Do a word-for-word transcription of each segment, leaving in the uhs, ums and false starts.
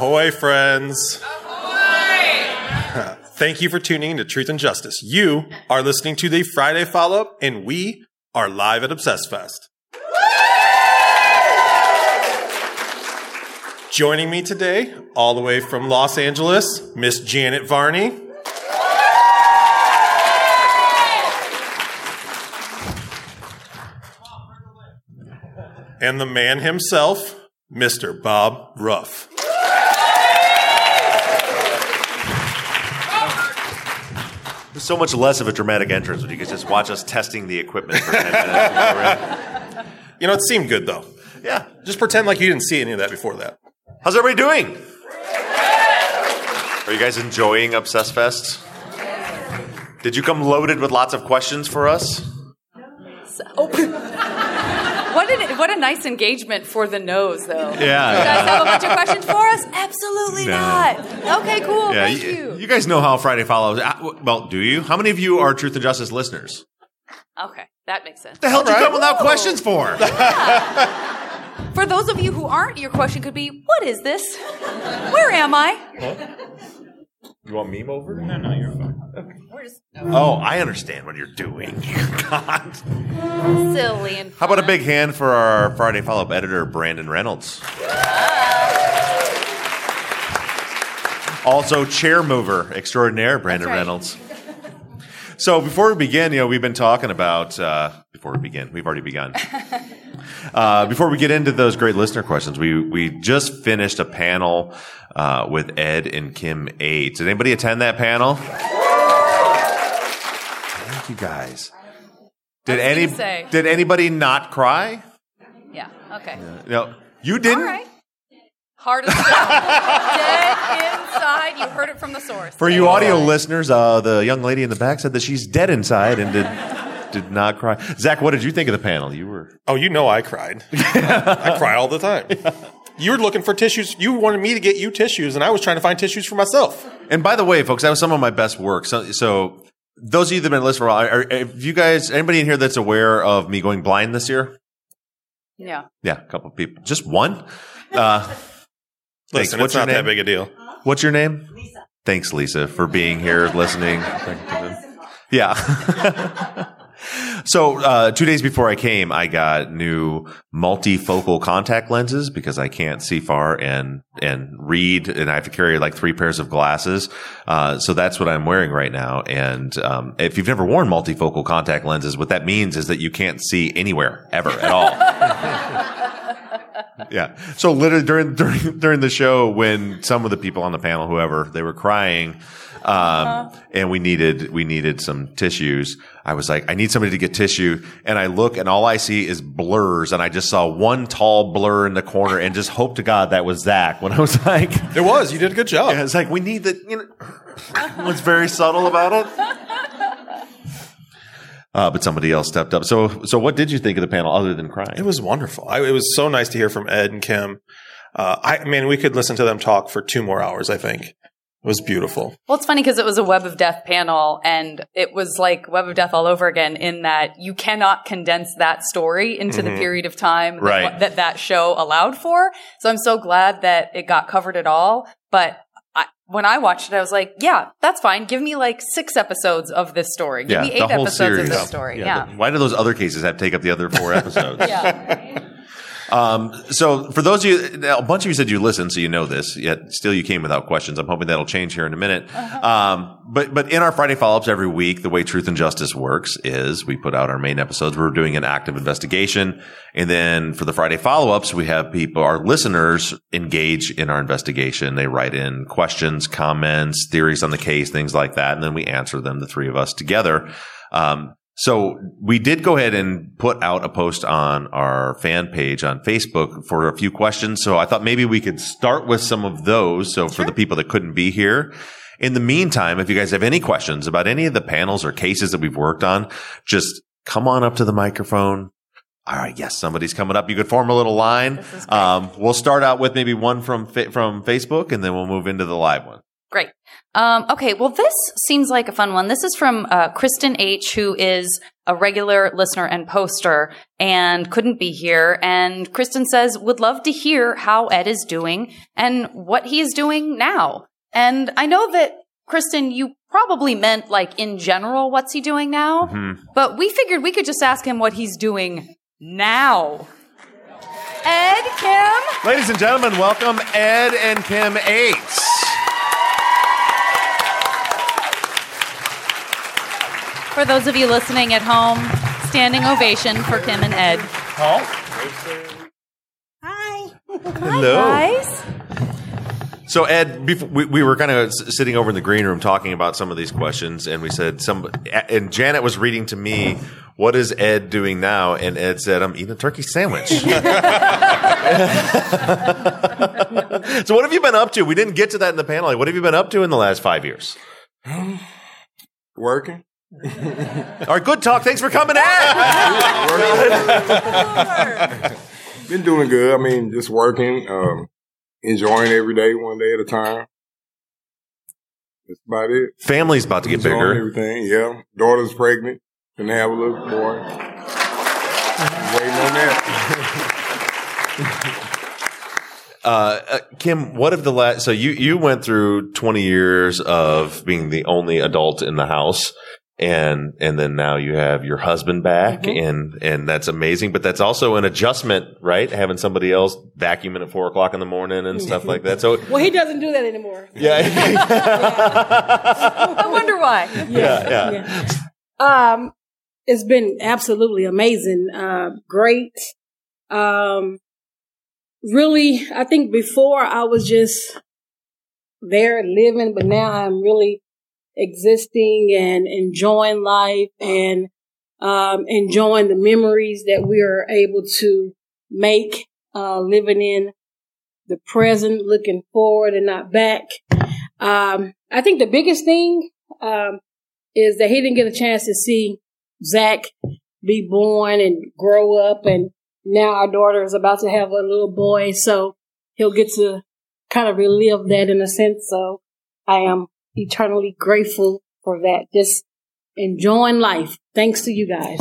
Ahoy, friends. Ahoy! Thank you for tuning in to Truth and Justice. You are listening to the Friday Follow-Up, and we are live at Obsessed Fest. Joining me today, all the way from Los Angeles, Miss Janet Varney. And the man himself, Mister Bob Ruff. There's so much less of a dramatic entrance when you could just watch us testing the equipment for ten minutes. You know, it seemed good, though. Yeah. Just pretend like you didn't see any of that before that. How's everybody doing? Are you guys enjoying Obsessed Fest? Did you come loaded with lots of questions for us? So, oh. What a, what a nice engagement for the nose, though. Yeah. You guys have a bunch of questions for us? Absolutely No. not. Okay, cool. Yeah, Thank you, you. you guys know how Friday follows. Well, do you? How many of you are Truth and Justice listeners? Okay, that makes sense. The hell did you right. come without Whoa. questions for? For those of you who aren't, your question could be, what is this? Where am I? You want meme over? No, no, you're fine. We're just Oh, I understand what you're doing. God. silly and How about a fun. big hand for our Friday follow-up editor, Brandon Reynolds? Also, chair mover extraordinaire, Brandon That's right. Reynolds. So before we begin, you know, we've been talking about, uh, before we begin, we've already begun. Uh, before we get into those great listener questions, we, we just finished a panel uh, with Ed and Kim Aids. Did anybody attend that panel? Thank you, guys. Did I was any gonna say. did anybody not cry? Yeah, okay. No, you didn't. All right. Hard as stone. Dead inside. You heard it from the source. For you audio listeners, uh, the young lady in the back said that she's dead inside and did did not cry. Zach, what did you think of the panel? You were Oh, you know I cried. I cry all the time. You were looking for tissues. You wanted me to get you tissues, and I was trying to find tissues for myself. And by the way, folks, that was some of my best work. So, so those of you that have been listening for a while, are, are have you guys, anybody in here that's aware of me going blind this year? Yeah. Yeah, a couple of people. Just one? Uh, thanks. Listen, What's it's not your that name? big a deal. What's your name? Lisa. Thanks, Lisa, for being here, listening. Yeah. So uh, two days before I came, I got new multifocal contact lenses because I can't see far and and read, and I have to carry like three pairs of glasses. Uh, so that's what I'm wearing right now. And um, if you've never worn multifocal contact lenses, what that means is that you can't see anywhere ever at all. Yeah. So literally during during during the show, when some of the people on the panel, whoever, they were crying, um, uh-huh. and we needed we needed some tissues. I was like, I need somebody to get tissue, and I look, and all I see is blurs, and I just saw one tall blur in the corner, and just hope to God that was Zach. When I was like, It was. You did a good job. yeah, it's like we need the, you know, was very subtle about it. Uh, but somebody else stepped up. So, so what did you think of the panel other than crying? It was wonderful. I, it was so nice to hear from Ed and Kim. Uh, I mean, we could listen to them talk for two more hours, I think. It was beautiful. Well, it's funny because it was a Web of Death panel, and it was like Web of Death all over again in that you cannot condense that story into Mm-hmm. the period of time that, Right. that that show allowed for. So I'm so glad that it got covered at all. But I, when I watched it, I was like, yeah, that's fine. Give me like six episodes of this story. Give Yeah, me the eight whole episodes series. of this Yeah. story. Yeah. Yeah. the- why do those other cases have to take up the other four episodes? Yeah. Um, so for those of you, a bunch of you said you listened, so you know this, yet still you came without questions. I'm hoping that'll change here in a minute. Uh-huh. Um, but, but in our Friday follow-ups every week, the way Truth and Justice works is we put out our main episodes. We're doing an active investigation. And then for the Friday follow-ups, we have people, our listeners engage in our investigation. They write in questions, comments, theories on the case, things like that. And then we answer them, the three of us together. Um, So we did go ahead and put out a post on our fan page on Facebook for a few questions. So I thought maybe we could start with some of those. So for the people that couldn't be here. In the meantime, if you guys have any questions about any of the panels or cases that we've worked on, just come on up to the microphone. All right. Yes, somebody's coming up. You could form a little line. Um, we'll start out with maybe one from, from Facebook, and then we'll move into the live one. Great. Um, okay, well, this seems like a fun one. This is from uh, Kristen H., who is a regular listener and poster and couldn't be here. And Kristen says, would love to hear how Ed is doing and what he is doing now. And I know that, Kristen, you probably meant, like, in general, what's he doing now? Mm-hmm. But we figured we could just ask him what he's doing now. Ed, Kim? Ladies and gentlemen, welcome Ed and Kim Ates. For those of you listening at home, standing ovation for Kim and Ed. Oh. Hi. Hello. Hi, guys. So, Ed, before, we, we were kind of sitting over in the green room talking about some of these questions, and we said, some, and Janet was reading to me, what is Ed doing now? And Ed said, I'm eating a turkey sandwich. So what have you been up to? We didn't get to that in the panel. Like, what have you been up to in the last five years? Working. All right, good talk. Thanks for coming in. Been doing good. I mean, just working, um, enjoying every day, one day at a time. That's about it. Family's about to get enjoying bigger. Everything, yeah. Daughter's pregnant. Gonna have a little boy. Waiting on that. Uh, uh, Kim, what if the last, so you, you went through twenty years of being the only adult in the house. And, and then now you have your husband back mm-hmm. and, and that's amazing, but that's also an adjustment, right? Having somebody else vacuuming at four o'clock in the morning and stuff like that. So, well, he doesn't do that anymore. Yeah. yeah. I wonder why. Yeah. Yeah. yeah. Um, it's been absolutely amazing. Uh, great. Um, really, I think before I was just there living, but now I'm really existing and enjoying life and um, enjoying the memories that we are able to make, uh, living in the present, looking forward and not back. Um, I think the biggest thing um, is that he didn't get a chance to see Zach be born and grow up, and now our daughter is about to have a little boy, so he'll get to kind of relive that in a sense. So I am eternally grateful for that. Just enjoying life. Thanks to you guys.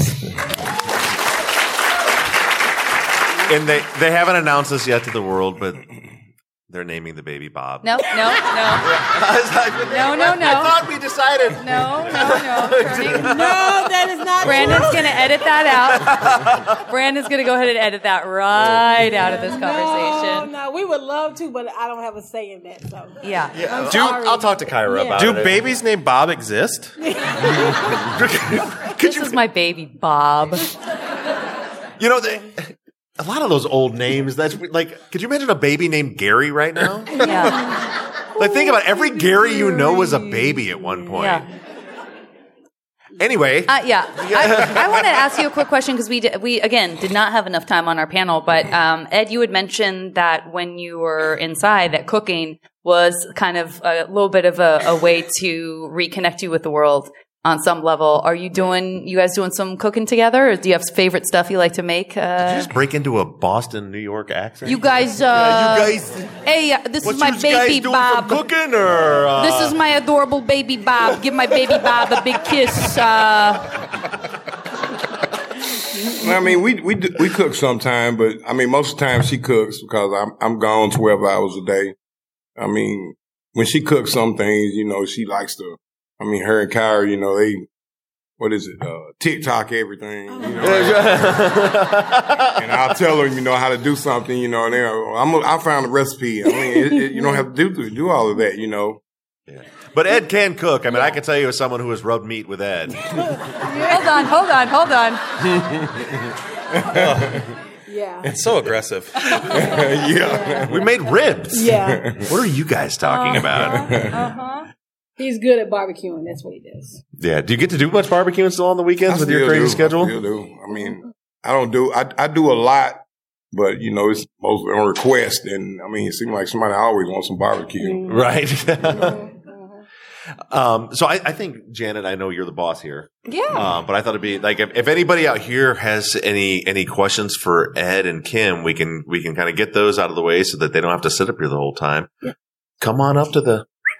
And they, they haven't announced this yet to the world, but they're naming the baby Bob. No, no, no. No, no, no. I thought we decided. No, no, no. Turning. No, that is not Brandon's true. going to edit that out. Brandon's going to go ahead and edit that right out of this conversation. No, no, we would love to, but I don't have a say in that. So Yeah. Yeah. I'm Do, sorry. I'll talk to Kyra Yeah. about Do it. babies named Bob exist? Could This you, is my baby, Bob. you know, they, a lot of those old names, that's like, could you imagine a baby named Gary right now? Yeah. Like, think about it. Every Gary you know was a baby at one point. Yeah. Anyway. Uh, yeah. I, I want to ask you a quick question because we, did, we, again, did not have enough time on our panel. But, um, Ed, you had mentioned that when you were inside, that cooking was kind of a little bit of a, a way to reconnect you with the world on some level. Are you doing, you guys doing some cooking together? Or do you have favorite stuff you like to make? Uh, Did you just break into a Boston, New York accent? you guys, uh, Yeah, you guys. hey, uh, this What is my you guys baby doing Bob. from cooking or? Uh, This is my adorable baby Bob. Give my baby Bob a big kiss. Uh, I mean, we we do- we cook sometime, but I mean, most of the time she cooks because I'm I'm gone twelve hours a day. I mean, when she cooks some things, you know, she likes to. I mean, her and Kyra, you know, they what is it? Uh, TikTok everything, you know. And I'll tell her, you know, how to do something, you know. And then I'm I found a recipe. I mean, it, it, you don't have to do do all of that, you know. Yeah. But Ed can cook. I mean, I can tell you as someone who has rubbed meat with Ed. hold on, hold on, hold on. Yeah. It's so aggressive. Yeah. We made ribs. Yeah. What are you guys talking about? Uh-huh. He's good at barbecuing. That's what he does. Yeah. Do you get to do much barbecuing still on the weekends I with your still crazy do. schedule? I still do. I mean, I don't do. I I do a lot, but you know, it's mostly on request. And I mean, it seems like somebody always wants some barbecue. Right. Mm-hmm. um, so I, I think, Janet, I know you're the boss here. Yeah. Um, but I thought it'd be like if, if anybody out here has any any questions for Ed and Kim, we can we can kind of get those out of the way so that they don't have to sit up here the whole time. Yeah. Come on up to the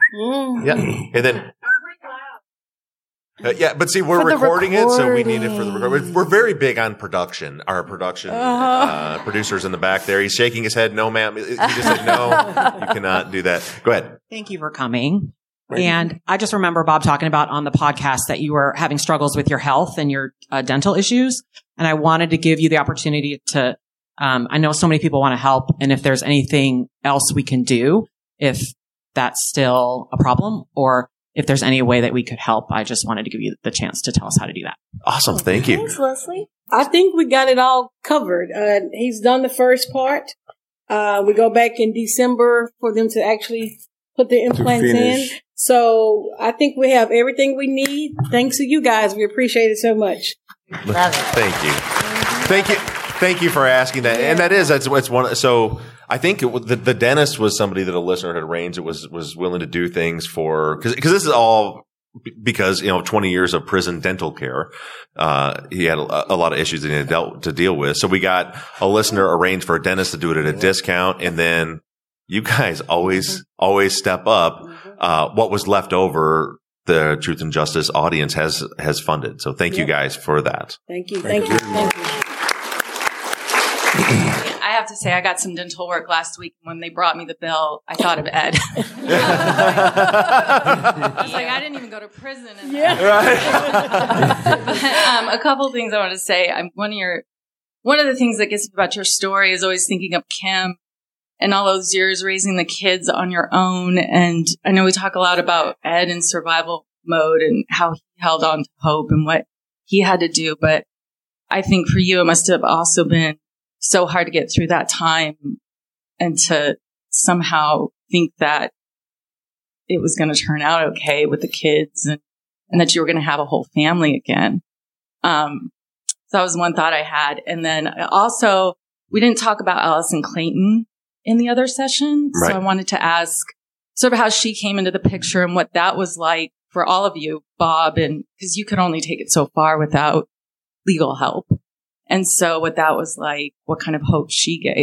Mm. Yeah. And then, uh, yeah, but see, we're For the recording, it, so we need it for the recording. recording. We're very big on production. Our production uh, producers in the back there. He's shaking his head. No, ma'am. He just said, no, you cannot do that. Go ahead. Thank you for coming. And I just remember Bob talking about on the podcast that you were having struggles with your health and your uh, dental issues. And I wanted to give you the opportunity to, um, I know so many people want to help. And if there's anything else we can do, if that's still a problem or if there's any way that we could help, I just wanted to give you the chance to tell us how to do that. Awesome. Thank you. Thanks, Leslie. I think we got it all covered. Uh, he's done the first part. Uh, we go back in December for them to actually put the implants in. finish. So I think we have everything we need. Thanks to you guys. We appreciate it so much. Love it. Thank you. Thank you. Thank you for asking that. And that is, that's, that's one. So I think it, the, the dentist was somebody that a listener had arranged that was, was willing to do things for, cause, cause this is all because, you know, twenty years of prison dental care. Uh, he had a, a lot of issues that he had dealt to deal with. So we got a listener arranged for a dentist to do it at a discount. And then you guys always, always step up. Uh, what was left over, the Truth and Justice audience has, has funded. So thank you guys for that. Thank you. Thank you. Thank you. I have to say, I got some dental work last week. When they brought me the bill, I thought of Ed. I was like, I didn't even go to prison. And Yeah. but, um, a couple of things I want to say. I'm one of your, one of the things that gets me about your story is always thinking of Kim and all those years raising the kids on your own. And I know we talk a lot about Ed in survival mode and how he held on to hope and what he had to do. But I think for you, it must have also been so hard to get through that time and to somehow think that it was going to turn out okay with the kids and, and that you were going to have a whole family again. Um, so that was one thought I had. And then also, we didn't talk about Allison Clayton in the other session. Right. So I wanted to ask sort of how she came into the picture and what that was like for all of you, Bob, and because you could only take it so far without legal help. And so what that was like, what kind of hope she gave.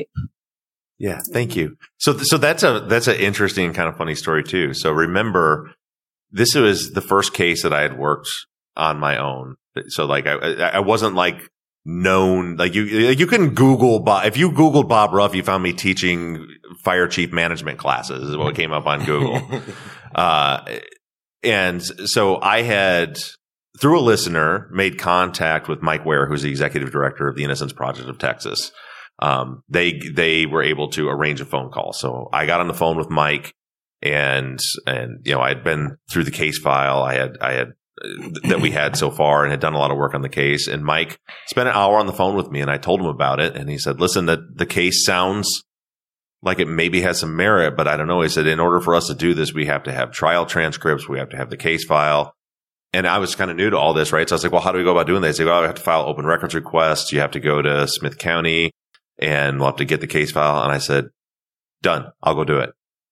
Yeah. Thank you. So, so that's a, that's an interesting kind of funny story too. So remember, this was the first case that I had worked on my own. So like, I, I wasn't like known, like you, you couldn't Google Bob. If you Googled Bob Ruff, you found me teaching fire chief management classes is what came up on Google. uh, and so I had, through a listener, made contact with Mike Ware, who's the executive director of the Innocence Project of Texas. Um, they, they were able to arrange a phone call. So I got on the phone with Mike and, and, you know, I had been through the case file I had, I had, uh, that we had so far and had done a lot of work on the case. And Mike spent an hour on the phone with me and I told him about it. And he said, listen, that the case sounds like it maybe has some merit, but I don't know. He said, in order for us to do this, we have to have trial transcripts. We have to have the case file. And I was kind of new to all this, right? So I was like, well, how do we go about doing this? They say, well, we have to file open records requests. You have to go to Smith County and we'll have to get the case file. And I said, done. I'll go do it.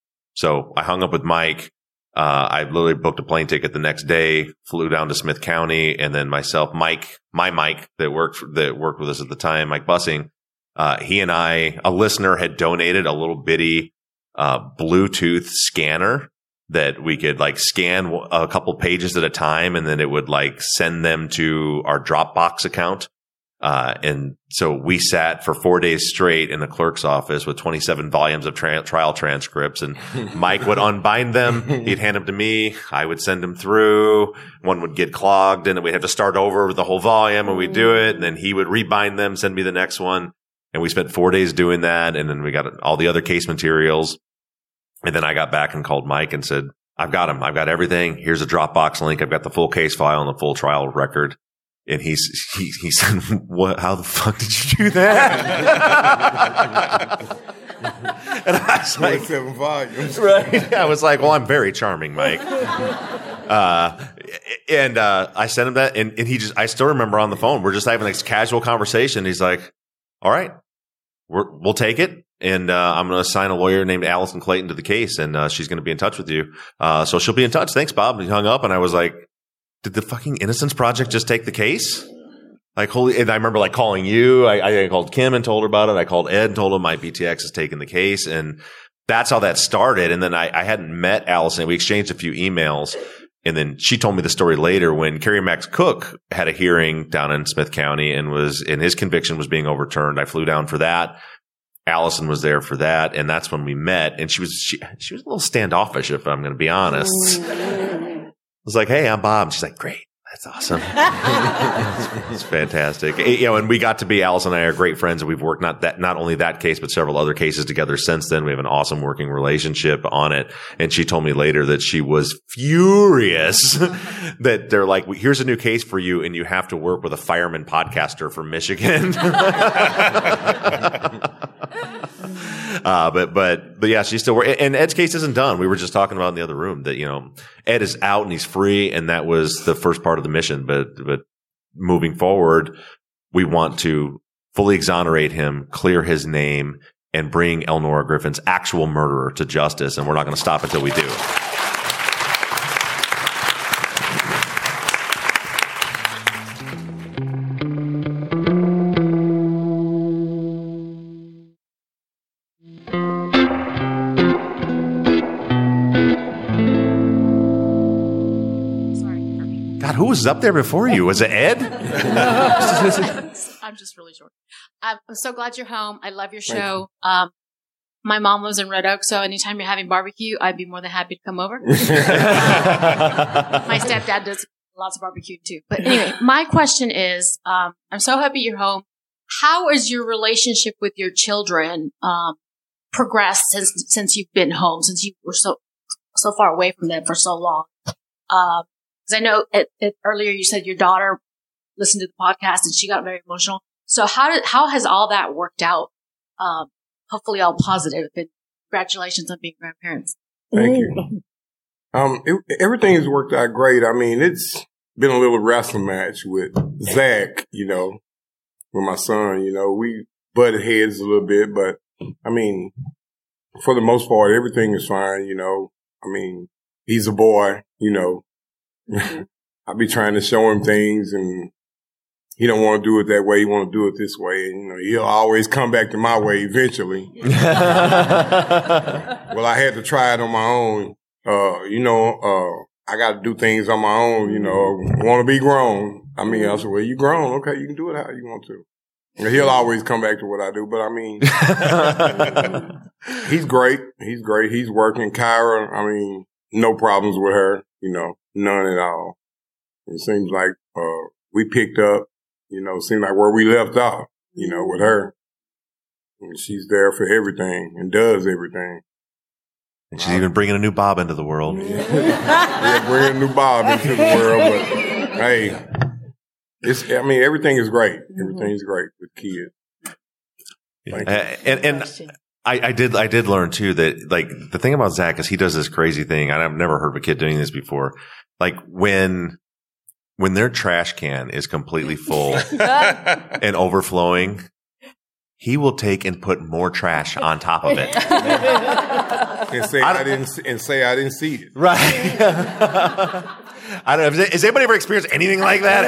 So I hung up with Mike. Uh, I literally booked a plane ticket the next day, flew down to Smith County, and then myself, Mike, my Mike that worked, that worked with us at the time, Mike Bussing, uh, he and I, a listener had donated a little bitty, uh, Bluetooth scanner that we could like scan a couple pages at a time and then it would like send them to our Dropbox account. Uh, and so we sat for four days straight in the clerk's office with twenty-seven volumes of tra- trial transcripts and Mike would unbind them. He'd hand them to me. I would send them through. One would get clogged and then we'd have to start over with the whole volume and we'd do it. And then he would rebind them, send me the next one. And we spent four days doing that. And then we got all the other case materials. And then I got back and called Mike and said, I've got him. I've got everything. Here's a Dropbox link. I've got the full case file and the full trial record. And he's, he, he said, what, how the fuck did you do that? And I was like, twenty-seven volumes. Right. I was like, well, I'm very charming, Mike. Uh, and, uh, I sent him that and, and he just, I still remember on the phone, we're just having this casual conversation. He's like, all right, we're, we'll take it. And, uh, I'm going to assign a lawyer named Allison Clayton to the case and, uh, she's going to be in touch with you. Uh, so she'll be in touch. Thanks, Bob. And he hung up and I was like, did the fucking Innocence Project just take the case? Like, holy, and I remember like calling you. I, I called Kim and told her about it. I called Ed and told him my B T X has taken the case. And that's how that started. And then I, I hadn't met Allison. We exchanged a few emails. And then she told me the story later when Kerry Max Cook had a hearing down in Smith County and was, and his conviction was being overturned. I flew down for that. Allison was there for that. And that's when we met. And she was, she, she was a little standoffish, if I'm going to be honest. I was like, hey, I'm Bob. And she's like, great. That's awesome. it's, it's fantastic. You know, and we got to be, Allison and I are great friends, and we've worked not that, not only that case, but several other cases together since then. We have an awesome working relationship on it. And she told me later that she was furious that they're like, here's a new case for you, and you have to work with a fireman podcaster from Michigan. Uh, but, but, but yeah, she's still working. And Ed's case isn't done. We were just talking about in the other room that, you know, Ed is out and he's free. And that was the first part of the mission. But, but moving forward, we want to fully exonerate him, clear his name, and bring Elnora Griffin's actual murderer to justice. And we're not going to stop until we do. Who was up there before you? Was it Ed? I'm just really short. I'm so glad you're home. I love your show. Um, my mom lives in Red Oak, so anytime you're having barbecue, I'd be more than happy to come over. My stepdad does lots of barbecue too. But anyway, my question is, um, I'm so happy you're home. How has your relationship with your children um, progressed since since you've been home, since you were so so far away from them for so long? Um, Because I know it, it, earlier you said your daughter listened to the podcast and she got very emotional. So how did how has all that worked out? Um, hopefully all positive. And congratulations on being grandparents. Thank you. Um, it, everything has worked out great. I mean, it's been a little wrestling match with Zach, you know, with my son. You know, we butted heads a little bit, but I mean, for the most part, everything is fine. You know, I mean, he's a boy, you know. I be trying to show him things, and he don't want to do it that way. He want to do it this way. And, you know, he'll always come back to my way eventually. Well, I had to try it on my own. Uh, you know, uh, I got to do things on my own. You know, want to be grown. I mean, I said, well, you grown. Okay, you can do it how you want to. And he'll always come back to what I do. But I mean, he's great. He's great. He's working. Kyra, I mean, no problems with her. You know. None at all. It seems like uh we picked up, you know, seems like where we left off, you know, with her. And she's there for everything and does everything. And she's uh, even bringing a new Bob into the world. Yeah, bringing a new Bob into the world. But hey, it's, I mean, everything is great. Everything's great with kids. Yeah. Uh, and and I, I did I did learn too that like the thing about Zach is he does this crazy thing. I've never heard of a kid doing this before. Like when when their trash can is completely full and overflowing, he will take and put more trash on top of it. and say I, I didn't and say I didn't see it. Right. I don't know. Has anybody ever experienced anything like that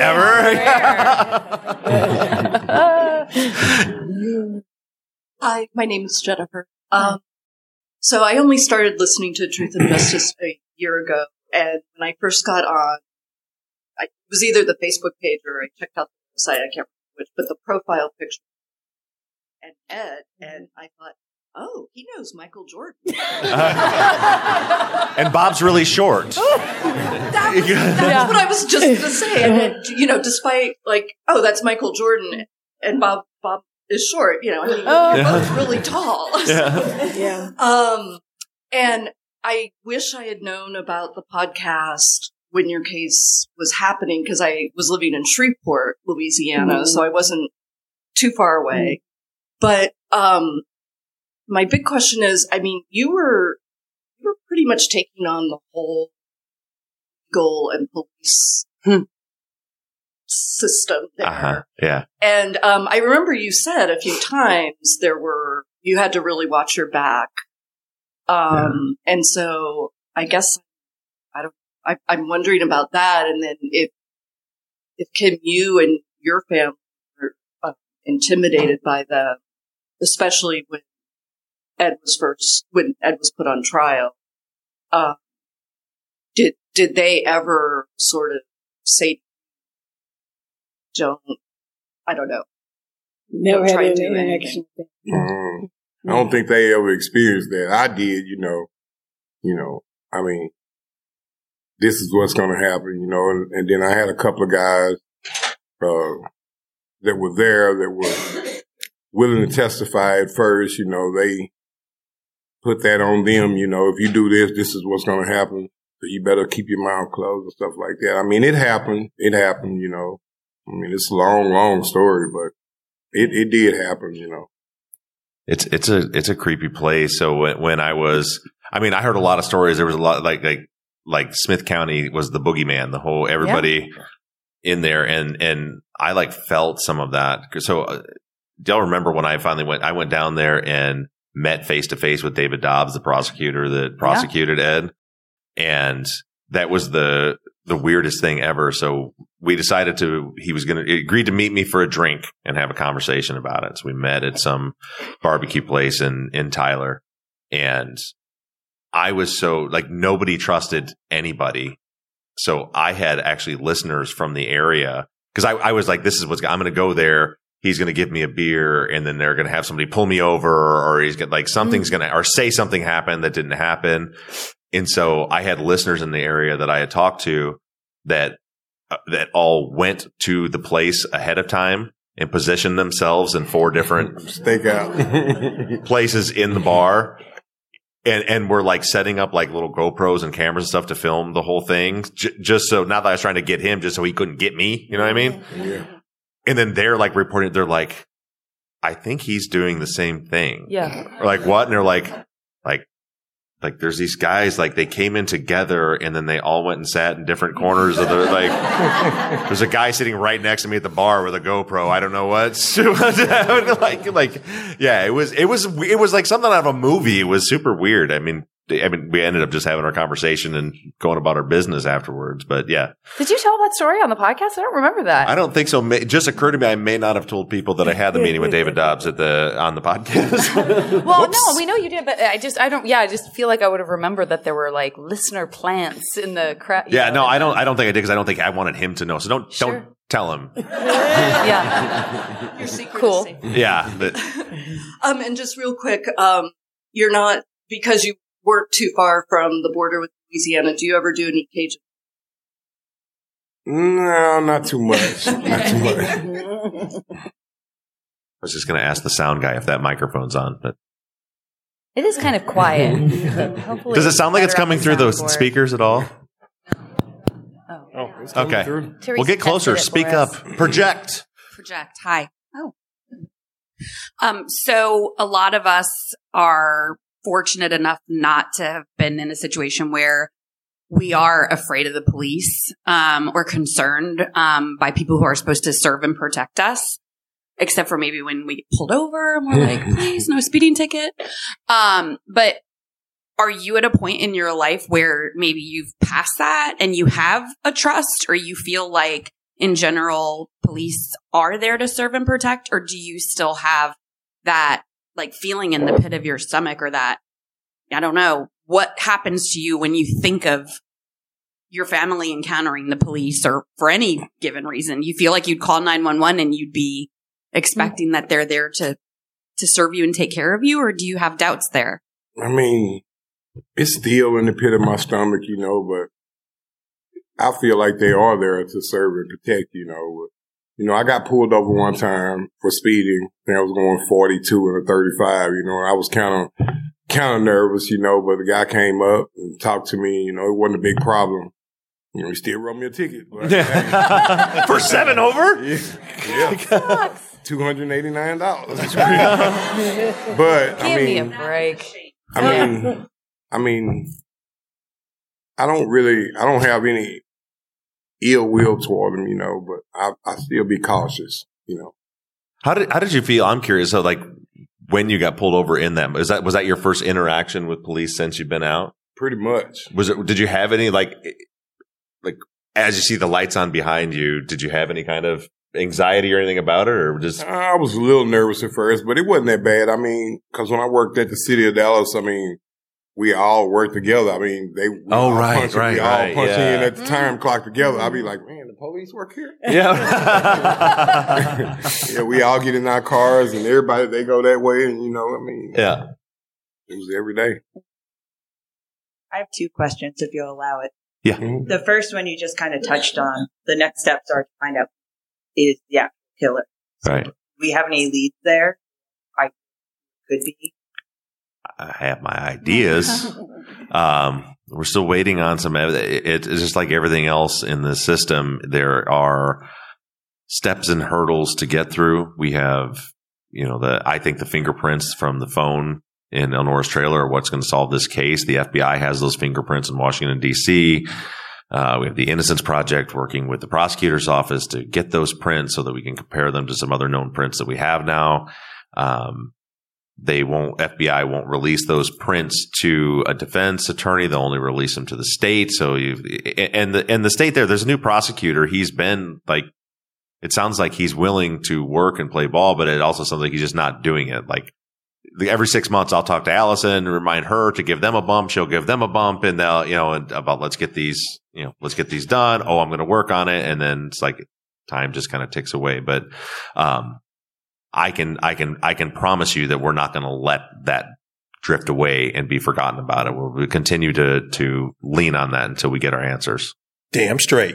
ever? Hi, my name is Jennifer. Um, so I only started listening to Truth and Justice a year ago. And when I first got on, I, it was either the Facebook page or I checked out the website, I can't remember which, but the profile picture and Ed, and I thought, oh, he knows Michael Jordan. And Bob's really short. that was, that's yeah. what I was just going to say. And, you know, despite like, oh, that's Michael Jordan and Bob, Bob is short, you know, I mean, oh. you're both really tall. Yeah. yeah. Um, and I wish I had known about the podcast when your case was happening because I was living in Shreveport, Louisiana, mm-hmm. so I wasn't too far away. Mm-hmm. But um, my big question is, I mean, you were you were pretty much taking on the whole legal and police hmm. system there. Uh-huh. Yeah. And um, I remember you said a few times there were you had to really watch your back. Um, yeah. And so I guess I don't, I, I'm wondering about that. And then if, if Kim, you and your family were uh, intimidated by them, especially when, Ed was first, when Ed was put on trial, uh, did, did they ever sort of say, don't, I don't know. Never don't had try any to do interaction anything. with them. Um, I don't think they ever experienced that. I did, you know, you know, I mean, this is what's going to happen, you know, and, and then I had a couple of guys, uh, that were there that were willing to testify at first, you know, they put that on them, you know, if you do this, this is what's going to happen. So you better keep your mouth closed and stuff like that. I mean, it happened. It happened, you know. I mean, it's a long, long story, but it, it did happen, you know. It's it's a it's a creepy place. So when, when I was, I mean, I heard a lot of stories. There was a lot like like like Smith County was the boogeyman. The whole everybody yeah. in there, and and I like felt some of that. So uh, do y'all remember when I finally went? I went down there and met face to face with David Dobbs, the prosecutor that prosecuted yeah. Ed, and that was the the weirdest thing ever. So we decided to, he was going to, agreed to meet me for a drink and have a conversation about it. So we met at some barbecue place in, in Tyler. And I was so, like, nobody trusted anybody. So I had actually listeners from the area, because I, I was like, this is what's, I'm going to go there. He's going to give me a beer, and then they're going to have somebody pull me over, or he's going to, like, something's going to, or say something happened that didn't happen. And so I had listeners in the area that I had talked to that uh, that all went to the place ahead of time and positioned themselves in four different stakeout places in the bar, and and were like setting up like little GoPros and cameras and stuff to film the whole thing, j- just so, not that I was trying to get him, just so he couldn't get me. You know what I mean? Yeah. And then they're like reporting, they're like, I think he's doing the same thing. Yeah. Or like, what? And they're like, like. Like, there's these guys, like, they came in together and then they all went and sat in different corners of the, like, there's a guy sitting right next to me at the bar with a GoPro. I don't know what's, like, like, yeah, it was, it was, it was like something out of a movie. It was super weird. I mean, I mean, we ended up just having our conversation and going about our business afterwards. But yeah. Did you tell that story on the podcast? I don't remember that. I don't think so. It just occurred to me I may not have told people that I had the meeting with David Dobbs at the on the podcast. Well, no, we know you did, but I just I don't. Yeah, I just feel like I would have remembered that there were like listener plants in the crowd. Yeah, know, no, I don't. I don't think I did because I don't think I wanted him to know. So don't sure. don't tell him. Yeah, your secret cool. is safe. Yeah, but um, and just real quick, um, you're not, because you weren't too far from the border with Louisiana. Do you ever do any Cajun? No, not too much. Not too much. I was just going to ask the sound guy if that microphone's on, but it is kind of quiet. Hopefully, does it sound like it's coming the through those board. speakers at all? Oh, oh it's coming okay. through. Teresa Well, get closer. tested it Speak for up. us. Project. Project. Hi. Oh. Um, so a lot of us are fortunate enough not to have been in a situation where we are afraid of the police, um, or concerned, um, by people who are supposed to serve and protect us, except for maybe when we get pulled over and we're like, please, no speeding ticket. Um, but are you at a point in your life where maybe you've passed that and you have a trust, or you feel like in general police are there to serve and protect, or do you still have that like feeling in the pit of your stomach, or that, I don't know, what happens to you when you think of your family encountering the police, or for any given reason? You feel like you'd call nine one one and you'd be expecting that they're there to, to serve you and take care of you, or do you have doubts there? I mean, it's still in the pit of my stomach, you know, but I feel like they are there to serve and protect, you know. You know, I got pulled over one time for speeding. I think I was going forty-two and a thirty-five, you know, and I was kind of, kind of nervous, you know, but the guy came up and talked to me, you know, it wasn't a big problem. You know, he still wrote me a ticket. But, for seven over? Yeah. yeah. two hundred eighty-nine dollars. But, I Give me a mean, break. I mean, I mean, I don't really, I don't have any ill will toward them, you know, but I, I still be cautious, you know. How did how did you feel? I'm curious. So, like, when you got pulled over in them, is that was that your first interaction with police since you've been out? Pretty much. Was it? Did you have any like, like as you see the lights on behind you? Did you have any kind of anxiety or anything about it, or just? I was a little nervous at first, but it wasn't that bad. I mean, because when I worked at the city of Dallas, I mean, we all worked together. I mean, they we oh all right, punching, right, we all right, punching yeah. in at the time clock together. I'd be like, man, the police work here. Yeah, yeah. We all get in our cars, and everybody they go that way, and you know, I mean, yeah, it was every day. I have two questions, if you'll allow it. Yeah. The first one you just kind of touched on. The next steps are to find out is the actual killer. Right. Do we have any leads there? I could be. I have my ideas. Um, we're still waiting on some evidence. It's just like everything else in the system. There are steps and hurdles to get through. We have, you know, the I think the fingerprints from the phone in Elnora's trailer are what's going to solve this case. The F B I has those fingerprints in Washington, D C. Uh, we have the Innocence Project working with the prosecutor's office to get those prints so that we can compare them to some other known prints that we have now. Um, They won't, F B I won't release those prints to a defense attorney. They'll only release them to the state. So you, and the, and the state there, there's a new prosecutor. He's been like, it sounds like he's willing to work and play ball, but it also sounds like he's just not doing it. Like every six months, I'll talk to Allison and remind her to give them a bump. She'll give them a bump and they'll, you know, and about let's get these, you know, let's get these done. Oh, I'm going to work on it. And then it's like time just kind of ticks away. But, um, I can, I can, I can promise you that we're not going to let that drift away and be forgotten about it. We'll continue to, to lean on that until we get our answers. Damn straight.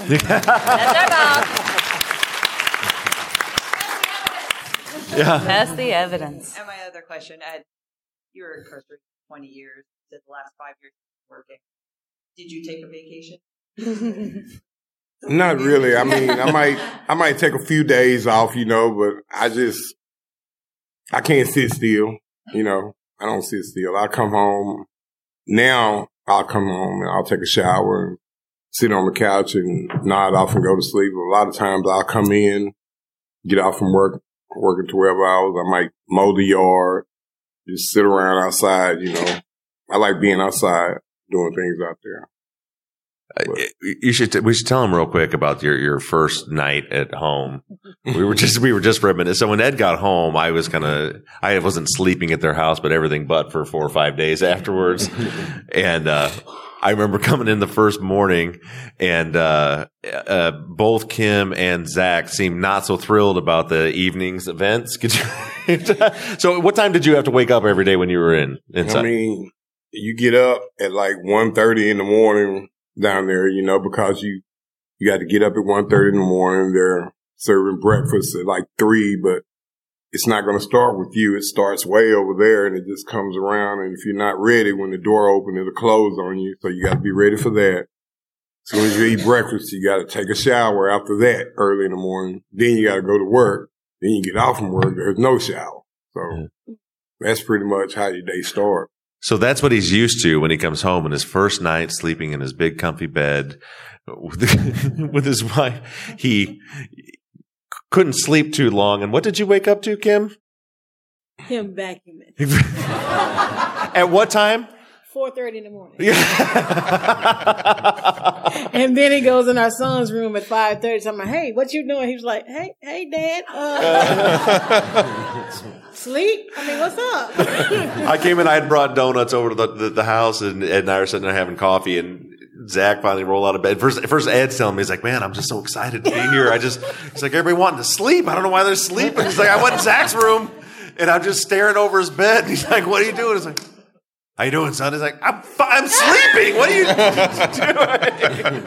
Yeah. That's the evidence. And my other question, Ed, you were incarcerated for twenty years, did the last five years working. Did you take a vacation? Not really. I mean, I might, I might take a few days off, you know, but I just, I can't sit still. You know, I don't sit still. I come home now. I'll come home and I'll take a shower and sit on the couch and nod off and go to sleep. A lot of times I'll come in, get off from work, working twelve hours. I might mow the yard, just sit around outside. You know, I like being outside, doing things out there. Uh, you should. We should tell him real quick about your, your first night at home. We were just we were just reminiscing. So when Ed got home, I was kind of I wasn't sleeping at their house, but everything but for four or five days afterwards. And uh, I remember coming in the first morning, and uh, uh, both Kim and Zach seemed not so thrilled about the evening's events. Could you, so, what time did you have to wake up every day when you were in inside? I mean, you get up at like one thirty in the morning. Down there, you know, because you you got to get up at one thirty in the morning. They're serving breakfast at like three, but it's not going to start with you. It starts way over there, and it just comes around. And if you're not ready, when the door opens, it'll close on you. So you got to be ready for that. As soon as you eat breakfast, you got to take a shower after that early in the morning. Then you got to go to work. Then you get off from work. There's no shower. So that's pretty much how your day starts. So that's what he's used to when he comes home in his first night, sleeping in his big comfy bed with, with his wife. He couldn't sleep too long. And what did you wake up to, Kim? Him vacuuming. At what time? four thirty in the morning. And then he goes in our son's room at five thirty. So I'm like, hey, what you doing? He was like, hey, hey, Dad. Uh, sleep? I mean, what's up? I came in, I had brought donuts over to the, the, the house, and Ed and I were sitting there having coffee, and Zach finally rolled out of bed. First, first Ed's telling me, he's like, man, I'm just so excited to be here. I just, he's like, everybody wanting to sleep. I don't know why they're sleeping. He's like, I went in Zach's room, and I'm just staring over his bed. And he's like, what are you doing? He's like, how you doing, son? He's like, I'm, I'm sleeping. What are you doing?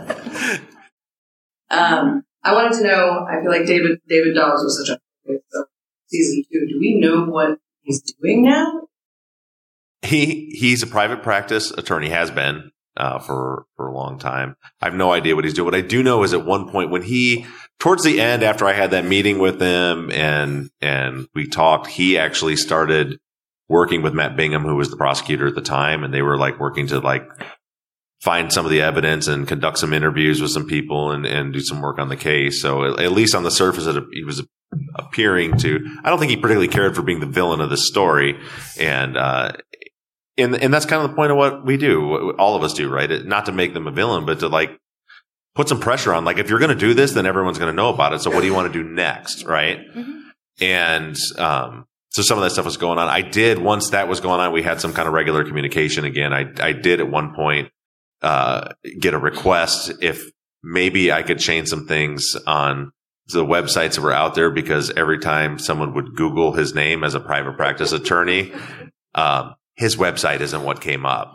um, I wanted to know, I feel like David David Dawes was such a so season two. Do we know what he's doing now? He he's a private practice attorney, has been uh, for for a long time. I have no idea what he's doing. What I do know is at one point when he, towards the end, after I had that meeting with him and and we talked, he actually started working with Matt Bingham, who was the prosecutor at the time, and they were like working to like find some of the evidence and conduct some interviews with some people and, and do some work on the case. So at least on the surface, it, he was appearing to, I don't think he particularly cared for being the villain of the story. And, uh, and, and that's kind of the point of what we do, what all of us do, right? Not to make them a villain, but to like put some pressure on. Like, if you're going to do this, then everyone's going to know about it. So what do you want to do next? Right. Mm-hmm. And, um, so some of that stuff was going on. I did, once that was going on, we had some kind of regular communication again. I, I did at one point, uh, get a request if maybe I could change some things on the websites that were out there, because every time someone would Google his name as a private practice attorney, um, his website isn't what came up.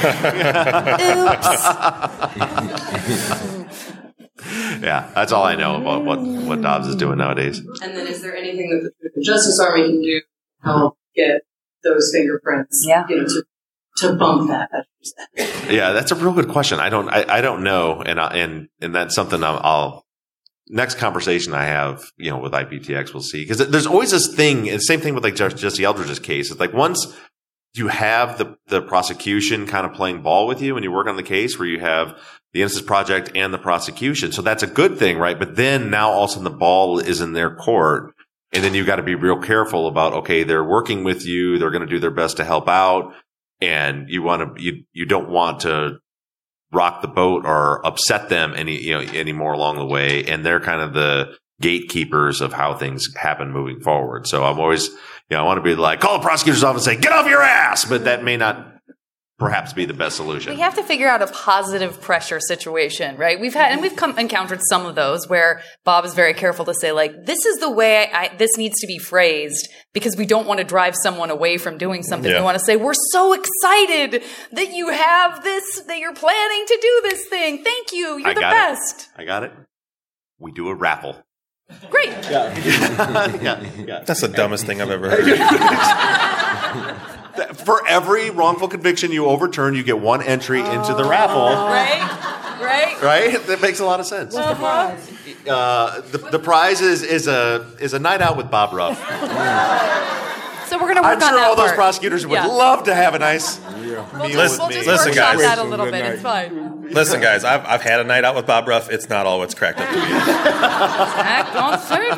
Yeah, that's all I know about what, what Dobbs is doing nowadays. And then is there anything that the Truth and Justice Army can do to help get those fingerprints, yeah. you know, to, to bump that? Yeah, that's a real good question. I don't, I, I don't know. And, I, and, and that's something I'll, I'll, next conversation I have, you know, with I P T X, we'll see. Cause there's always this thing, and same thing with like Jesse Eldridge's case. It's like once you have the, the prosecution kind of playing ball with you and you work on the case where you have the Innocence Project and the prosecution. So that's a good thing, right? But then now all of a sudden the ball is in their court. And then you've got to be real careful about, okay, they're working with you. They're going to do their best to help out. And you want to, you, you don't want to rock the boat or upset them any, you know, any more along the way. And they're kind of the gatekeepers of how things happen moving forward. So I'm always, you know, I want to be like, call the prosecutor's office and say, get off your ass. But that may not perhaps be the best solution. We have to figure out a positive pressure situation, right? We've had, and we've come encountered some of those where Bob is very careful to say, like, this is the way I, this needs to be phrased, because we don't want to drive someone away from doing something. Yeah. We want to say, we're so excited that you have this, that you're planning to do this thing. Thank you. You're I the got best. It. I got it. We do a raffle. Great. Yeah. yeah. Yeah. That's the dumbest thing I've ever heard. For every wrongful conviction you overturn, you get one entry oh. into the raffle. Right? Right? Right? That makes a lot of sense. What's the prize? Uh, the, the prize is, is a is a night out with Bob Ruff. So we're going to work I'm on sure that all those part. prosecutors would Yeah. love to have a nice Yeah. meal We'll with just, we'll me. just Listen, workshop guys. that a little bit. It's fine. Listen, guys, I've I've had a night out with Bob Ruff. It's not all it's cracked up to be. Zach, don't say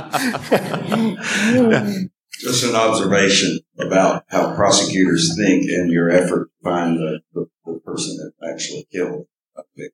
that. Just an observation about how prosecutors think in your effort to find the, the, the person that actually killed a victim.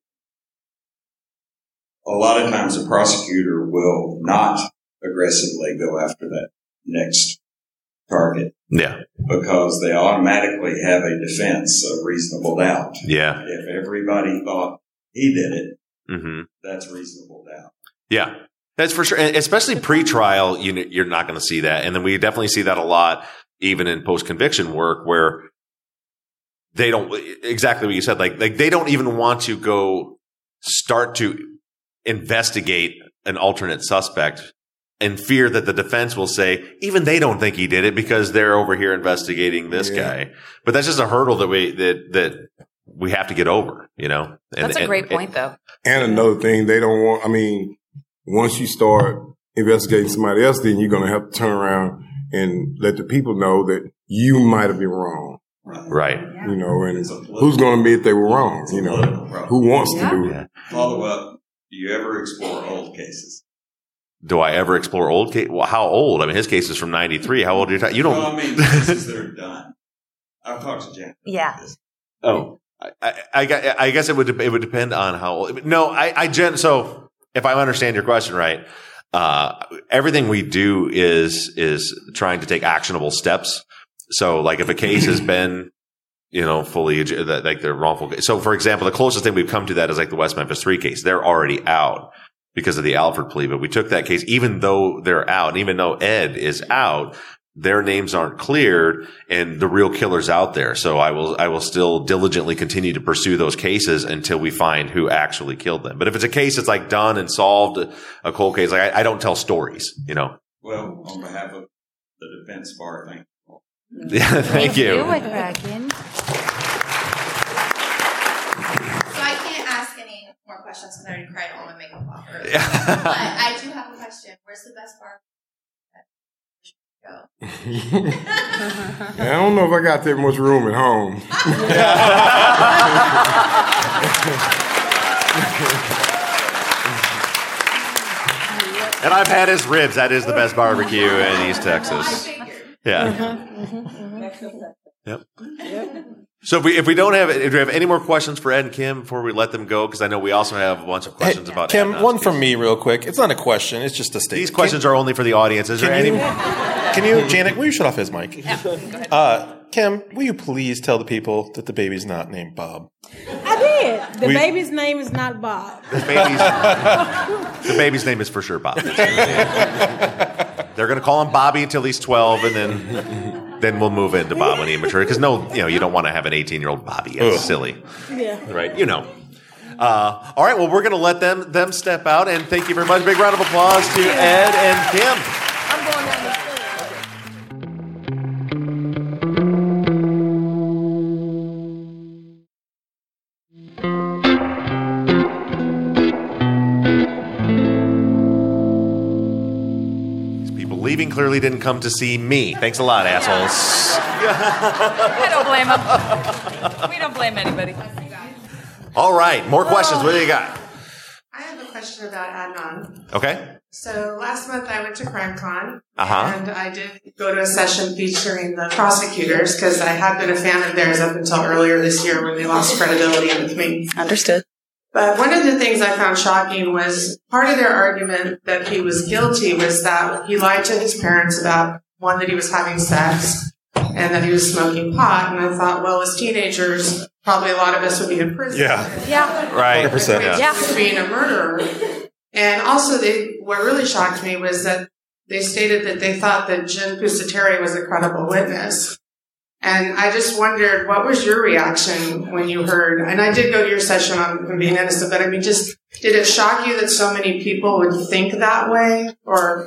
A lot of times a prosecutor will not aggressively go after that next target. Yeah. Because they automatically have a defense of reasonable doubt. Yeah. If everybody thought he did it, mm-hmm. that's reasonable doubt. Yeah. That's for sure. And especially pre-trial, you, you're not going to see that. And then we definitely see that a lot, even in post-conviction work, where they don't, exactly what you said, like, like they don't even want to go start to investigate an alternate suspect in fear that the defense will say, even they don't think he did it because they're over here investigating this yeah. guy. But that's just a hurdle that we, that, that we have to get over, you know? And, that's a and, great and, point, though. And another thing, they don't want, I mean, once you start investigating somebody else, then you're going to have to turn around and let the people know that you might have been wrong. Right. You know, and who's going to admit they were wrong? You know, who wants yeah. to do it? Follow up. Do you ever explore old cases? Do I ever explore old case? Well, how old? I mean, his case is from ninety-three. How old are you talking? You don't. No, I mean, cases that are done. I've talked to Jan. Yeah. Oh, I, I, I, I guess it would, it would depend on how old. No, I, I, Jen, so if I understand your question right, uh, everything we do is, is trying to take actionable steps. So like if a case has been, you know, fully, like the wrongful. So for example, the closest thing we've come to that is like the West Memphis three case. They're already out because of the Alford plea, but we took that case, even though they're out, and even though Ed is out, their names aren't cleared and the real killer's out there. So I will, I will still diligently continue to pursue those cases until we find who actually killed them. But if it's a case that's like done and solved, a cold case, like I, I don't tell stories, you know. Well, on behalf of the defense bar, thank you. Yeah, thank, thank you. you. Kraken. So I can't ask any more questions because I already cried all my makeup off earlier. But I do have a question. Where's the best bar? Go. Yeah, I don't know if I got that much room at home. And I've had his ribs. That is the best barbecue in East Texas. Yeah. Mm-hmm, mm-hmm, mm-hmm. Yep. Yep. So if we if we don't have if we have any more questions for Ed and Kim before we let them go, because I know we also have a bunch of questions Hey, about Kim, Adnan's one case. from me real quick. It's not a question. It's just a statement. These questions are only for the audience. Is there Can any? you, can you, Janet, will you shut off his mic? Yeah, go ahead. Uh, Kim, will you please tell the people that the baby's not named Bob? I did. The We- baby's name is not Bob. The baby's, the baby's name is for sure Bob. They're going to call him Bobby until he's twelve, and then then we'll move into Bob when he matures. Because no, you know, you don't want to have an eighteen-year-old Bobby. It's Ugh. silly, Yeah. right? You know. Uh, all right. Well, we're going to let them them step out, and thank you very much. Big round of applause to Ed and Kim. I'm going down the People leaving clearly didn't come to see me. Thanks a lot, assholes. I don't blame them. We don't blame anybody. All right. More questions. What do you got? I have a question about Adnan. Okay. So last month I went to CrimeCon, Uh-huh. and I did go to a session featuring the prosecutors because I had been a fan of theirs up until earlier this year when they lost credibility with me. Understood. But one of the things I found shocking was part of their argument that he was guilty was that he lied to his parents about, one, that he was having sex and that he was smoking pot. And I thought, well, as teenagers, probably a lot of us would be in prison. Yeah. Yeah. Right. one hundred percent. With Yeah. being a murderer. And also, they, what really shocked me was that they stated that they thought that Jen Pusateri was a credible witness. And I just wondered, what was your reaction when you heard, and I did go to your session on being innocent, but I mean, just, did it shock you that so many people would think that way? Or?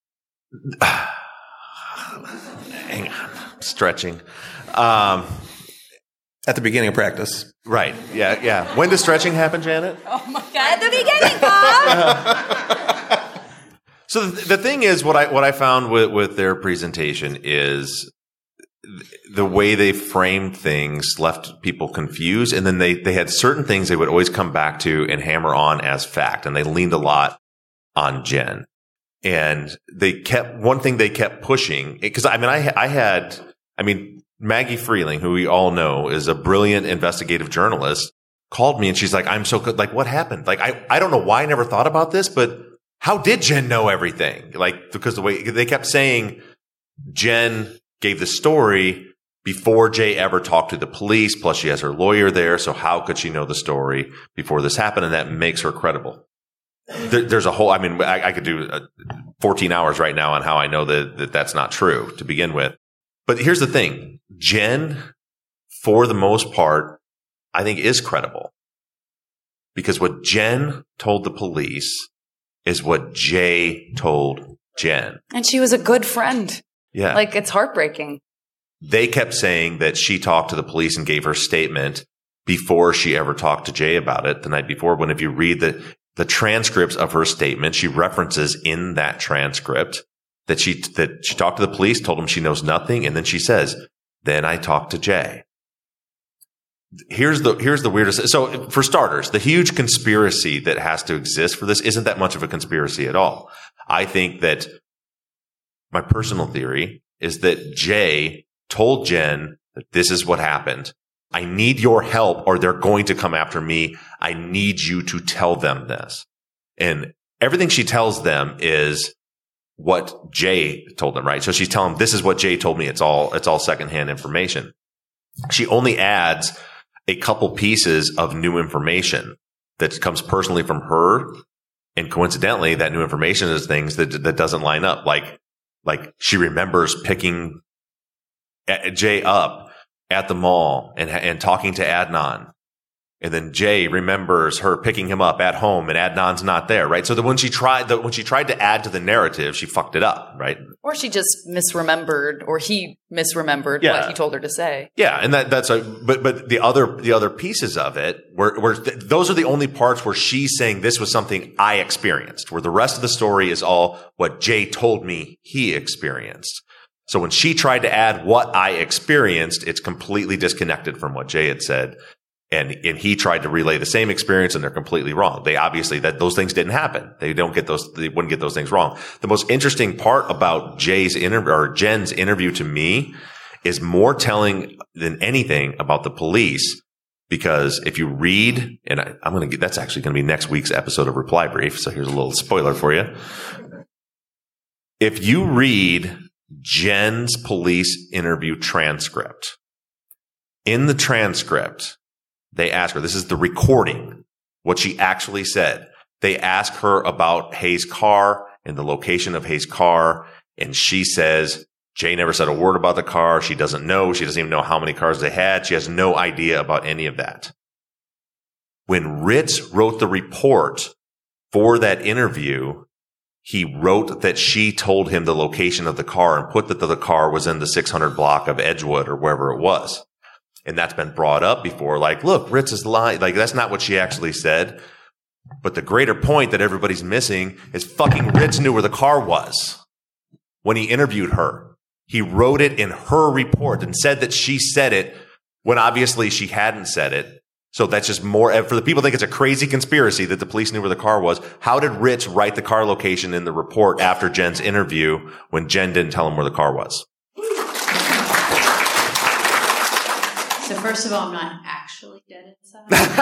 Hang on. Stretching. Um, At the beginning of practice. right. Yeah, yeah. When does stretching happen, Janet? Oh my God. At the beginning, Bob. So the, the thing is, what I what I found with, with their presentation is the way they framed things left people confused, and then they they had certain things they would always come back to and hammer on as fact, and they leaned a lot on Jen, and they kept one thing they kept pushing because I mean I I had I mean Maggie Freeling, who we all know is a brilliant investigative journalist, called me and she's like, I'm so good. Like, what happened? Like, I, I don't know why I never thought about this, but how did Jen know everything? Like, because the way they kept saying Jen gave the story before Jay ever talked to the police, plus she has her lawyer there. So how could she know the story before this happened? And that makes her credible. There, there's a whole, I mean, I, I could do uh, fourteen hours right now on how I know that, that that's not true to begin with. But here's the thing. Jen, for the most part, I think is credible. Because what Jen told the police is what Jay told Jen. And she was a good friend. Yeah. Like, it's heartbreaking. They kept saying that she talked to the police and gave her statement before she ever talked to Jay about it the night before. When if you read the, the transcripts of her statement, she references in that transcript that she, that she talked to the police, told them she knows nothing. And then she says, then I talked to Jay. Here's the, here's the weirdest. So for starters, the huge conspiracy that has to exist for this isn't that much of a conspiracy at all. I think that my personal theory is that Jay told Jen that this is what happened. I need your help or they're going to come after me. I need you to tell them this. And everything she tells them is what Jay told them, right? So she's telling them, this is what Jay told me. It's all, it's all secondhand information. She only adds a couple pieces of new information that comes personally from her. And coincidentally, that new information is things that, that doesn't line up. Like, like she remembers picking Jay up at the mall and, and talking to Adnan. And then Jay remembers her picking him up at home and Adnan's not there, right? So that when she tried, that when she tried to add to the narrative, she fucked it up, right? Or she just misremembered, or he misremembered Yeah. what he told her to say. Yeah, and that that's a but but the other the other pieces of it were were th- those are the only parts where she's saying this was something I experienced. Where the rest of the story is all what Jay told me he experienced. So when she tried to add what I experienced, it's completely disconnected from what Jay had said. And, and he tried to relay the same experience and they're completely wrong. They obviously that those things didn't happen. They don't get those, they wouldn't get those things wrong. The most interesting part about Jay's interview or Jen's interview to me is more telling than anything about the police. Because if you read, and I, I'm going to get, that's actually going to be next week's episode of Reply Brief. So here's a little spoiler for you. If you read Jen's police interview transcript, in the transcript, they ask her, this is the recording, what she actually said. They ask her about Hayes' car and the location of Hayes' car. And she says, Jay never said a word about the car. She doesn't know. She doesn't even know how many cars they had. She has no idea about any of that. When Ritz wrote the report for that interview, he wrote that she told him the location of the car and put that the car was in the six hundred block of Edgewood or wherever it was. And that's been brought up before. Like, look, Ritz is lying. Like, that's not what she actually said. But the greater point that everybody's missing is fucking Ritz knew where the car was when he interviewed her. He wrote it in her report and said that she said it when obviously she hadn't said it. So that's just more, for the people who think it's a crazy conspiracy that the police knew where the car was. How did Ritz write the car location in the report after Jen's interview when Jen didn't tell him where the car was? So first of all, I'm not actually dead inside.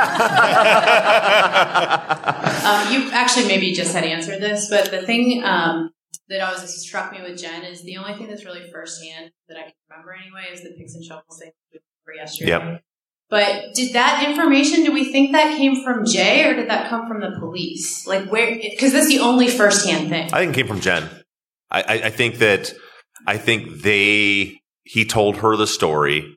um, you actually maybe just had answered this, but the thing, um, that always struck me with Jen is the only thing that's really firsthand that I can remember anyway is the picks and shovels thing for yesterday. Yep. But did that information, do we think that came from Jay or did that come from the police? Like where, because that's the only firsthand thing. I think it came from Jen. I, I, I think that, I think they, he told her the story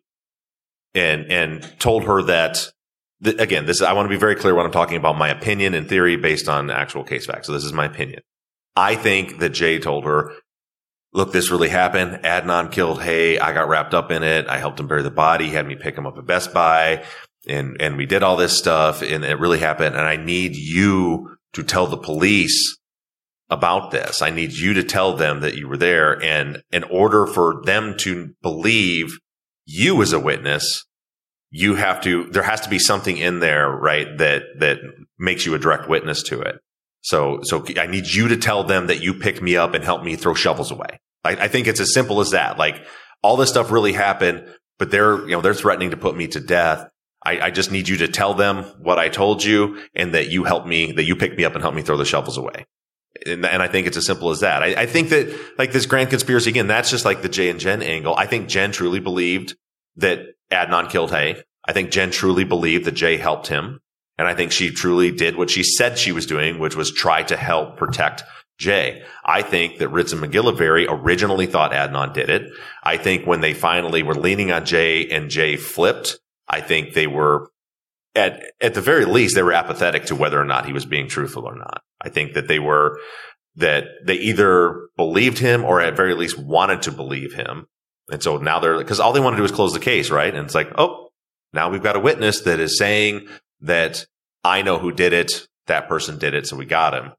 and, and told her that, that again, this, I want to be very clear when I'm talking about my opinion and theory based on actual case facts. So this is my opinion. I think that Jay told her, look, this really happened. Adnan killed Hay. I got wrapped up in it. I helped him bury the body. He had me pick him up at Best Buy. And, and we did all this stuff and it really happened. And I need you to tell the police about this. I need you to tell them that you were there. And in order for them to believe you as a witness, you have to, there has to be something in there, right? That, that makes you a direct witness to it. So, so I need you to tell them that you picked me up and helped me throw shovels away. I, I think it's as simple as that. Like all this stuff really happened, but they're, you know, they're threatening to put me to death. I, I just need you to tell them what I told you and that you helped me, that you picked me up and helped me throw the shovels away. And, and I think it's as simple as that. I, I think that like this grand conspiracy, again, that's just like the Jay and Jen angle. I think Jen truly believed that Adnan killed Hay. I think Jen truly believed that Jay helped him. And I think she truly did what she said she was doing, which was try to help protect Jay. I think that Ritz and McGillivray originally thought Adnan did it. I think when they finally were leaning on Jay and Jay flipped, I think they were at, at the very least, they were apathetic to whether or not he was being truthful or not. I think that they were, that they either believed him or at very least wanted to believe him. And so now they're, because all they want to do is close the case, right? And it's like, oh, now we've got a witness that is saying that I know who did it. That person did it. So we got him.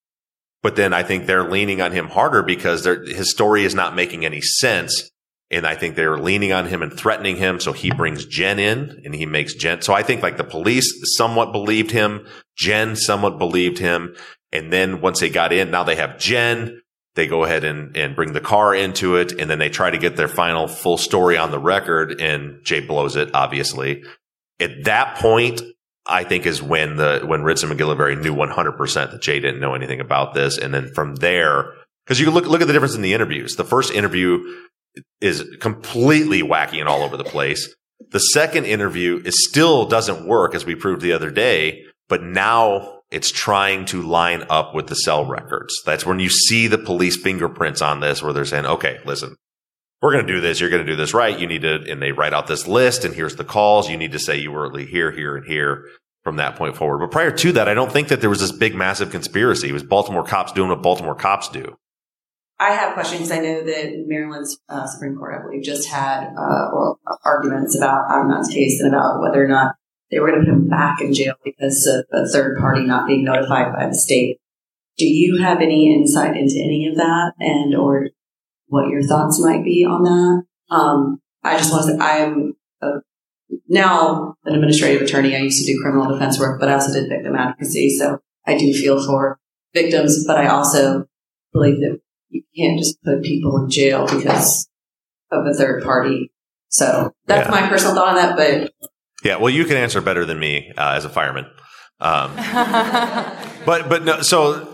But then I think they're leaning on him harder because his story is not making any sense. And I think they're leaning on him and threatening him. So he brings Jen in and he makes Jen. So I think like the police somewhat believed him. Jen somewhat believed him. And then once they got in, now they have Jen. They go ahead and, and bring the car into it. And then they try to get their final full story on the record. And Jay blows it, obviously. At that point, I think is when the, when Ritz and McGillivray knew one hundred percent that Jay didn't know anything about this. And then from there, cause you look, look at the difference in the interviews. The first interview is completely wacky and all over the place. The second interview is still doesn't work as we proved the other day, but now it's trying to line up with the cell records. That's when you see the police fingerprints on this where they're saying, okay, listen, we're going to do this. You're going to do this right. You need to, and they write out this list and here's the calls. You need to say you were here, here, and here from that point forward. But prior to that, I don't think that there was this big, massive conspiracy. It was Baltimore cops doing what Baltimore cops do. I have questions. I know that Maryland's uh, Supreme Court, I believe, just had uh, oral arguments about Adnan's case and about whether or not they were going to put him back in jail because of a third party not being notified by the state. Do you have any insight into any of that and or what your thoughts might be on that? Um, I just want to say I am a, now an administrative attorney. I used to do criminal defense work, but I also did victim advocacy. So I do feel for victims, but I also believe that you can't just put people in jail because of a third party So that's Yeah. my personal thought on that. But Yeah, well, you can answer better than me uh, as a fireman. Um, but but no, so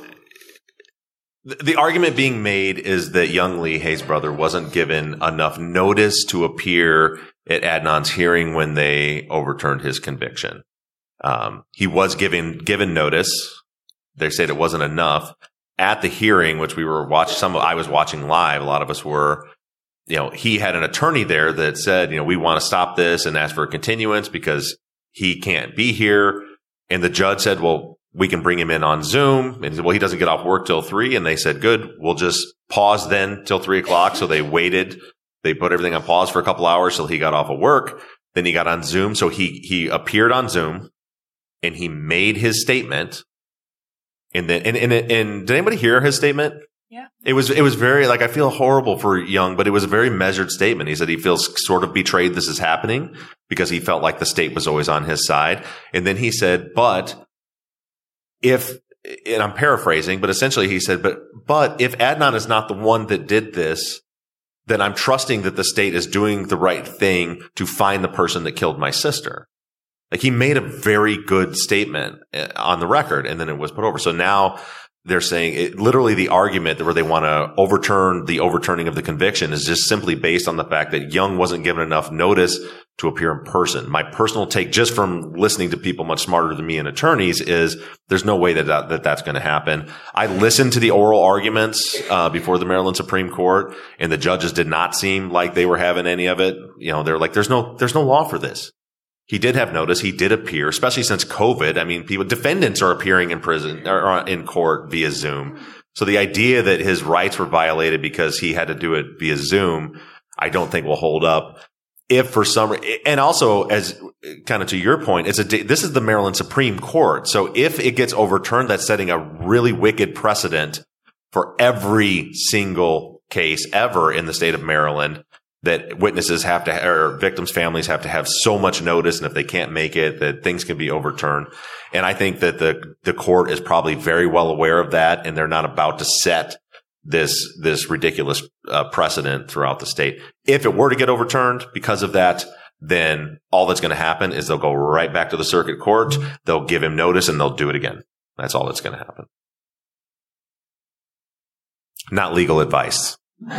th- the argument being made is that young Lee, Hayes' brother, wasn't given enough notice to appear at Adnan's hearing when they overturned his conviction. Um, he was given given notice. They said it wasn't enough at the hearing, which we were watching. Some I was watching live. A lot of us were. You know, he had an attorney there that said, you know, we want to stop this and ask for a continuance because he can't be here. And the judge said, well, we can bring him in on Zoom. And he said, well, he doesn't get off work till three. And they said, good, we'll just pause then till three o'clock. So they waited. They put everything on pause for a couple hours till he got off of work. Then he got on Zoom. So he, he appeared on Zoom and he made his statement. And then, and, and, and did anybody hear his statement? Yeah. It was, it was very, like, I feel horrible for Young, but it was a very measured statement. He said he feels sort of betrayed this is happening because he felt like the state was always on his side. And then he said, but if, and I'm paraphrasing, but essentially he said, but, but if Adnan is not the one that did this, then I'm trusting that the state is doing the right thing to find the person that killed my sister. Like, he made a very good statement on the record and then it was put over. So now, they're saying it, literally the argument where they want to overturn the overturning of the conviction is just simply based on the fact that Young wasn't given enough notice to appear in person. My personal take, just from listening to people much smarter than me and attorneys, is there's no way that, that, that that's going to happen. I listened to the oral arguments uh, before the Maryland Supreme Court, and the judges did not seem like they were having any of it. You know, they're like, there's no, there's no law for this. He did have notice. He did appear, especially since COVID. I mean, people, defendants are appearing in prison or in court via Zoom. So the idea that his rights were violated because he had to do it via Zoom, I don't think will hold up. If for some, and also as kind of to your point, it's a, this is the Maryland Supreme Court. So if it gets overturned, that's setting a really wicked precedent for every single case ever in the state of Maryland, that witnesses have to, or victims' families have to have so much notice, and if they can't make it, that things can be overturned. And I think that the the court is probably very well aware of that, and they're not about to set this this ridiculous uh, precedent throughout the state. If it were to get overturned because of that, then all that's going to happen is they'll go right back to the circuit court. They'll give him notice, and they'll do it again. That's all that's going to happen. Not legal advice.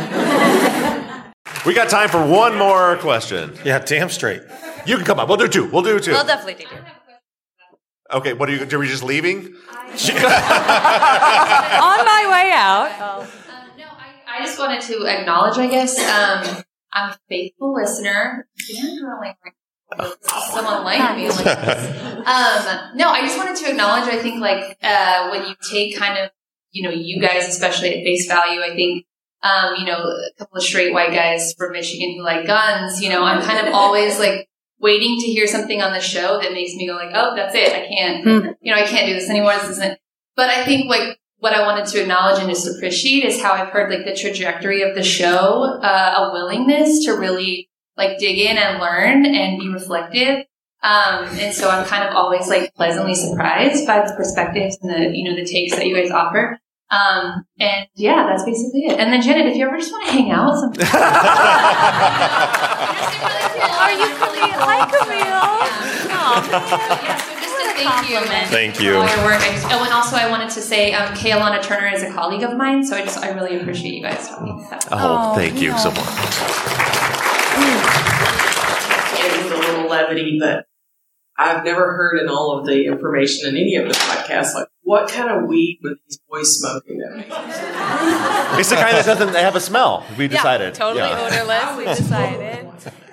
We got time for one more question. Yeah, damn straight. You can come up. We'll do two. We'll do two. We'll definitely do two. Okay, what are you, are we just leaving? On my way out. Um, no, I, I just wanted to acknowledge, I guess, um, I'm a faithful listener. Someone like me like this. Um, no, I just wanted to acknowledge, I think, like, uh, when you take kind of, you know, you guys, especially at face value, I think, Um, you know, a couple of straight white guys from Michigan who like guns, you know, I'm kind of always like waiting to hear something on the show that makes me go like, oh, that's it. I can't, mm. you know, I can't do this anymore. This isn't, but I think like what I wanted to acknowledge and just appreciate is how I've heard like the trajectory of the show, uh, a willingness to really like dig in and learn and be reflective. Um, and so I'm kind of always like pleasantly surprised by the perspectives and the, you know, the takes that you guys offer. Um, and yeah, that's basically it. And then Janet, if you ever just want to hang out sometime. Are you Camille? Hi, Camille. Yeah, so just a thank you. Thank for you. all your work. I just, oh, and also I wanted to say, um, Kaylana Turner is a colleague of mine, so I just, I really appreciate you guys talking about that. Oh, thank you so much. It was a little levity, but I've never heard in all of the information in any of the podcasts, like, what kind of weed were these boys smoking that makes sense? It's the kind that doesn't have a smell. We decided. Yeah, totally Yeah. odorless. We decided.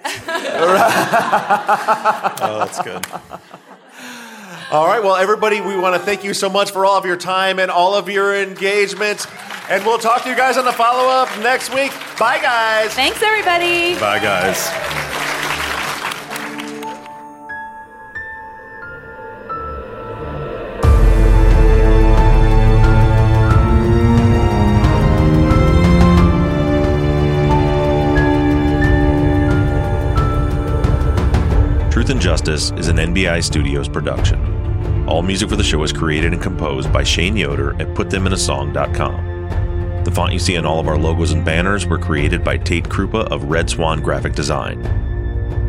Oh, that's good. All right. Well, everybody, we want to thank you so much for all of your time and all of your engagement. And we'll talk to you guys on the follow-up next week. Bye, guys. Thanks, everybody. Bye, guys. Truth and Justice is an N B I Studios production. All music for the show is created and composed by Shane Yoder at put them in a song dot com. The font you see on all of our logos and banners were created by Tate Krupa of Red Swan Graphic Design.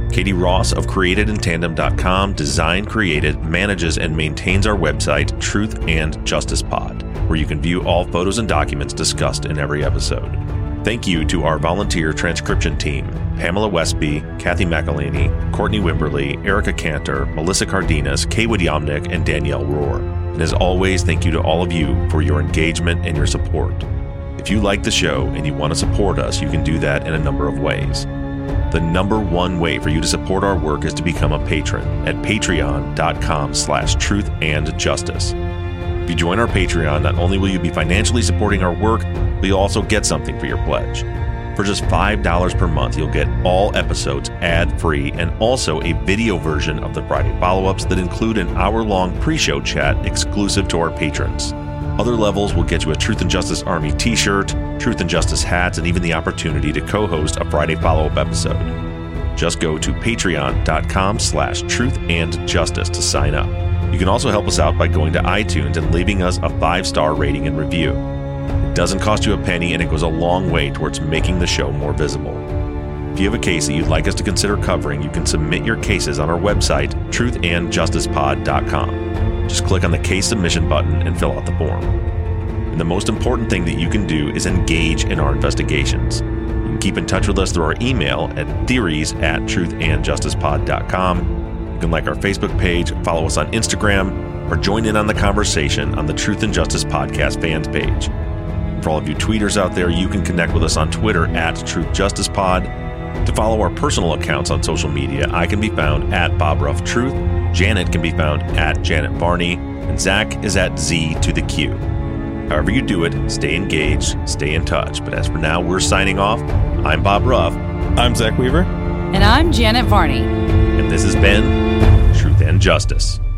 Katie Ross of created in tandem dot com designed, created, manages, and maintains our website, Truth and Justice Pod, where you can view all photos and documents discussed in every episode. Thank you to our volunteer transcription team, Pamela Westby, Kathy McElhaney, Courtney Wimberly, Erica Cantor, Melissa Cardenas, Kaywood Yomnick, and Danielle Rohr. And as always, thank you to all of you for your engagement and your support. If you like the show and you want to support us, you can do that in a number of ways. The number one way for you to support our work is to become a patron at patreon.com slash truth and justice. If you join our Patreon, not only will you be financially supporting our work, but you'll also get something for your pledge. For just five dollars per month, you'll get all episodes ad-free and also a video version of the Friday follow-ups that include an hour-long pre-show chat exclusive to our patrons. Other levels will get you a Truth and Justice Army t-shirt, Truth and Justice hats, and even the opportunity to co-host a Friday follow-up episode. Just go to patreon.com slash truth and justice to sign up. You can also help us out by going to iTunes and leaving us a five-star rating and review. It doesn't cost you a penny, and it goes a long way towards making the show more visible. If you have a case that you'd like us to consider covering, you can submit your cases on our website, truth and justice pod dot com. Just click on the case submission button and fill out the form. And the most important thing that you can do is engage in our investigations. You can keep in touch with us through our email at theories at truth and justice pod dot com. You can like our Facebook page, follow us on Instagram, or join in on the conversation on the Truth and Justice Podcast fans page. And for all of you tweeters out there, you can connect with us on Twitter at Truth Justice Pod. To follow our personal accounts on social media, I can be found at Bob Ruff Truth, Janet can be found at Janet Varney, and Zach is at Z to the Q. However you do it, stay engaged, stay in touch. But as for now, we're signing off. I'm Bob Ruff. I'm Zach Weaver. And I'm Janet Varney. And this has been Truth and Justice.